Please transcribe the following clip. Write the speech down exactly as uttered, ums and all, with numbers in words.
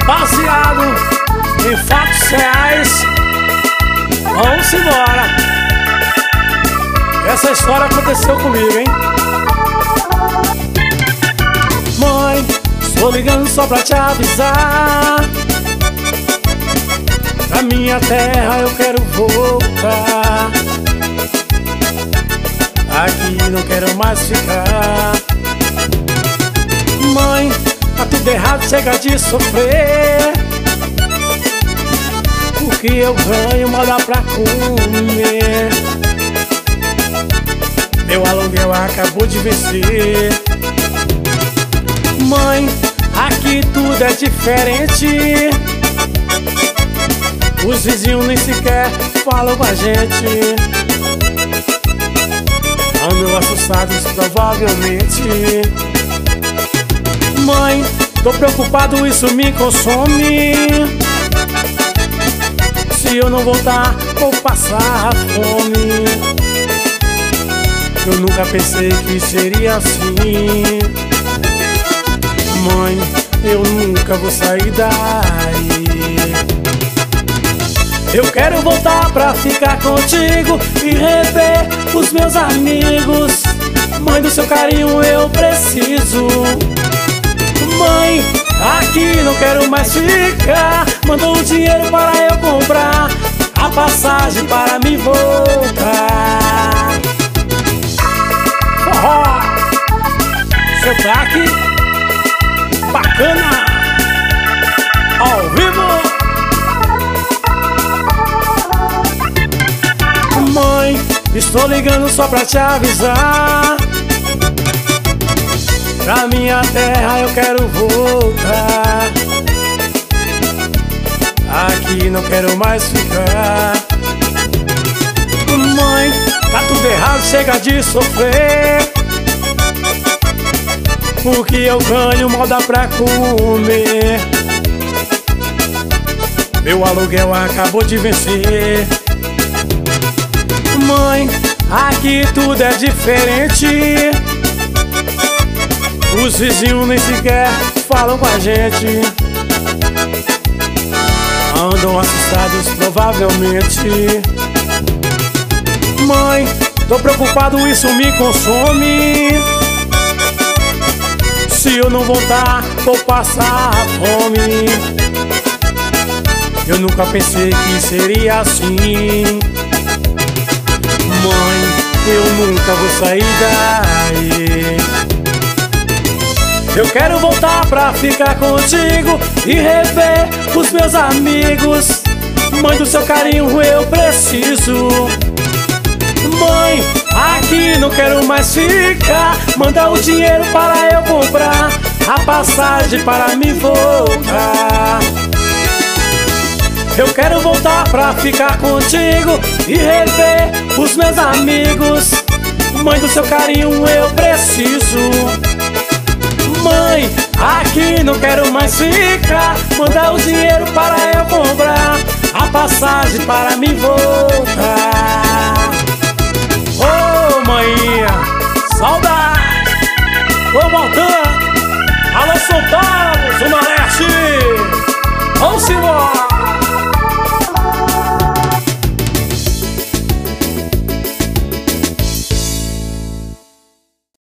baseado em fatos reais. Vamos embora. Essa história aconteceu comigo, hein? Mãe, estou ligando só pra te avisar. Pra minha terra eu quero voltar. Aqui não quero mais ficar. Mãe, tá tudo errado, chega de sofrer. O que eu ganho mal dá pra comer. Meu aluguel acabou de vencer. Mãe, aqui tudo é diferente. Os vizinhos nem sequer falam com a gente. Andam assustados provavelmente. Mãe, tô preocupado, isso me consome. Se eu não voltar, vou passar fome. Eu nunca pensei que seria assim. Mãe, eu nunca vou sair daí. Eu quero voltar pra ficar contigo e rever os meus amigos. Mãe, do seu carinho eu preciso. Mãe, aqui não quero mais ficar. Mandou o dinheiro para eu comprar a passagem para me voltar. Forró, seu traque bacana, ao vivo. Mãe, estou ligando só pra te avisar. Pra minha terra eu quero voltar. Aqui não quero mais ficar. Mãe, tá tudo errado, chega de sofrer. O que eu ganho mal dá pra comer. Meu aluguel acabou de vencer. Mãe, aqui tudo é diferente. Os vizinhos nem sequer falam com a gente. Andam assustados provavelmente. Mãe, tô preocupado, isso me consome. Se eu não voltar, vou passar fome. Eu nunca pensei que seria assim. Mãe, eu nunca vou sair daí. Eu quero voltar pra ficar contigo e rever os meus amigos. Mãe, do seu carinho eu preciso. Mãe, aqui não quero mais ficar. Manda o dinheiro para eu comprar a passagem para me voltar. Eu quero voltar pra ficar contigo e rever os meus amigos. Mãe, do seu carinho eu preciso. Mãe, aqui não quero mais ficar. Manda o dinheiro para eu comprar a passagem para me voltar. Ô, oh, maninha,